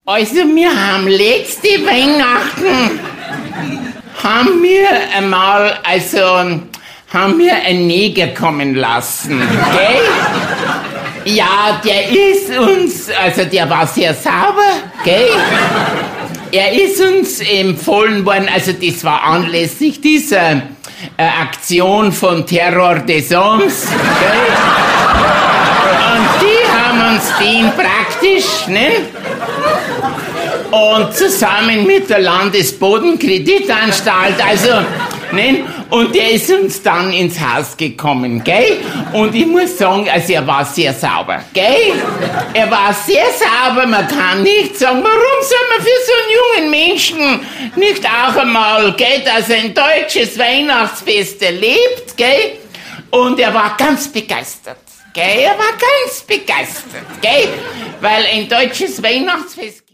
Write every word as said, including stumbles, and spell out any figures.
Also wir haben letzte Weihnachten, haben wir einmal, also, haben wir einen Neger kommen lassen, gell? Ja, der ist uns, also der war sehr sauber, gell? Er ist uns empfohlen worden, also das war anlässlich dieser äh, Aktion von Terror des Hommes, gell? Und die haben uns den praktisch, ne? Und zusammen mit der Landesbodenkreditanstalt, also, ne? Und der ist uns dann ins Haus gekommen, gell? Und ich muss sagen, also er war sehr sauber, gell? Er war sehr sauber, man kann nicht sagen, warum soll man für so einen jungen Menschen nicht auch einmal, gell, dass er ein deutsches Weihnachtsfest erlebt, gell? Und er war ganz begeistert, gell? Er war ganz begeistert, gell? Weil ein deutsches Weihnachtsfest